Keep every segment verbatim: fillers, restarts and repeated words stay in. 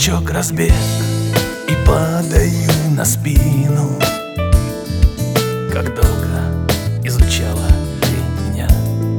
скачок, разбег, и падаю на спину. Как долго изучала ты меня.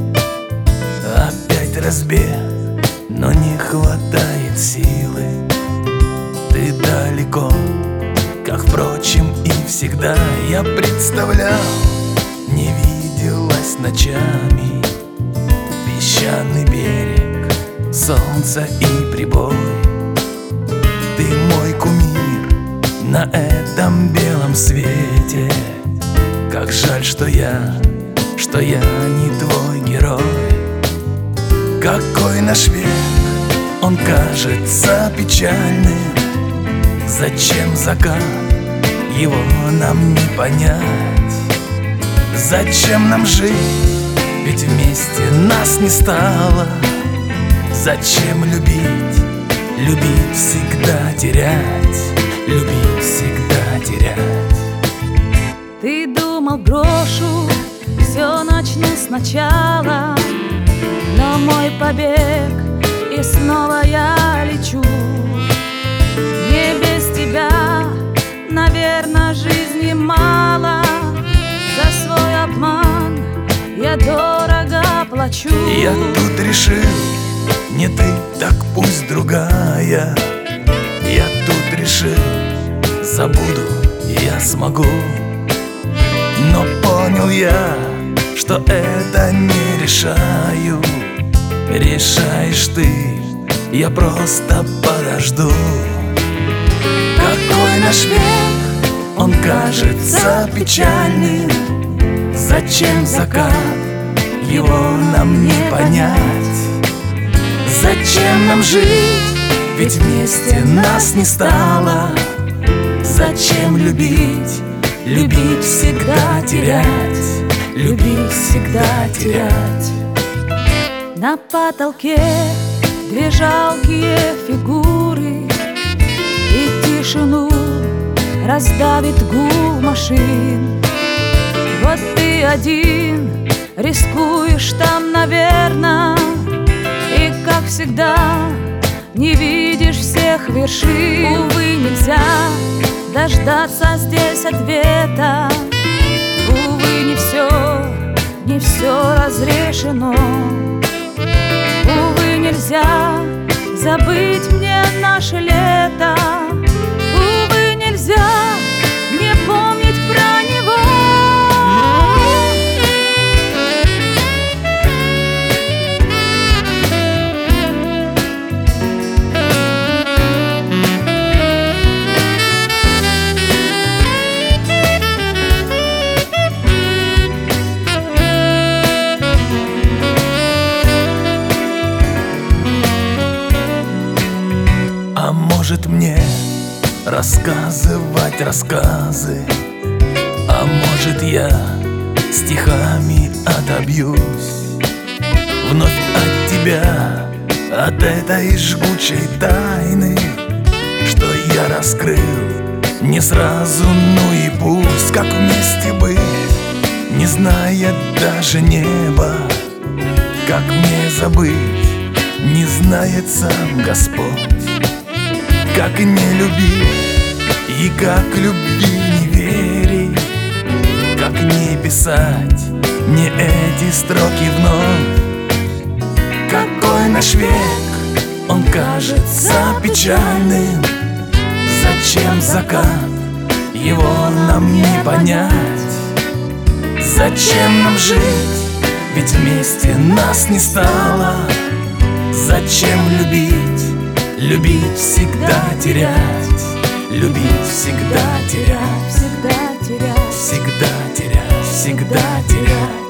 Опять разбег, но не хватает силы. Ты далеко, как, впрочем, и всегда. Я представлял, не виделась ночами. Песчаный берег, солнце и прибой. Ты мой кумир на этом белом свете. Как жаль, что я, что я не твой герой. Какой наш век, он кажется печальным. Зачем закат, его нам не понять. Зачем нам жить, ведь вместе нас не стало. Зачем любить, любить всегда терять, любить всегда терять. Ты думал, брошу, все начну сначала, но мой побег, и снова я лечу. Не без тебя, наверное, жизни мало. За свой обман я дорого плачу. Я тут решил, не ты, так пусть другая. Я тут решил, забуду я смогу. Но понял я, что это не решаю. Решаешь ты, я просто подожду. Какой наш век, он кажется печальным. Зачем закат, его нам не понять. Зачем нам жить, ведь вместе нас не стало. Зачем любить, любить всегда терять, любить всегда терять. На потолке две жалкие фигуры, и тишину раздавит гул машин. Вот ты один рискуешь там, наверно, и, как всегда, не видишь всех вершин. Увы, нельзя дождаться здесь ответа. Увы, не все, не все разрешено. Увы, нельзя забыть мне наше лето. Увы, нельзя не помнить про него. А может мне рассказывать рассказы, а может я стихами отобьюсь вновь от тебя, от этой жгучей тайны, что я раскрыл не сразу. Ну и пусть, как вместе быть, не зная даже неба. Как мне забыть, не знает сам Господь. Как не любить и как любви не верить. Как не писать не эти строки вновь. Какой наш век, он кажется печальным. Зачем закат, его нам не понять. Зачем нам жить, ведь вместе нас не стало. Зачем любить, любить всегда терять, любить всегда терять, Всегда терять, всегда терять, всегда терять.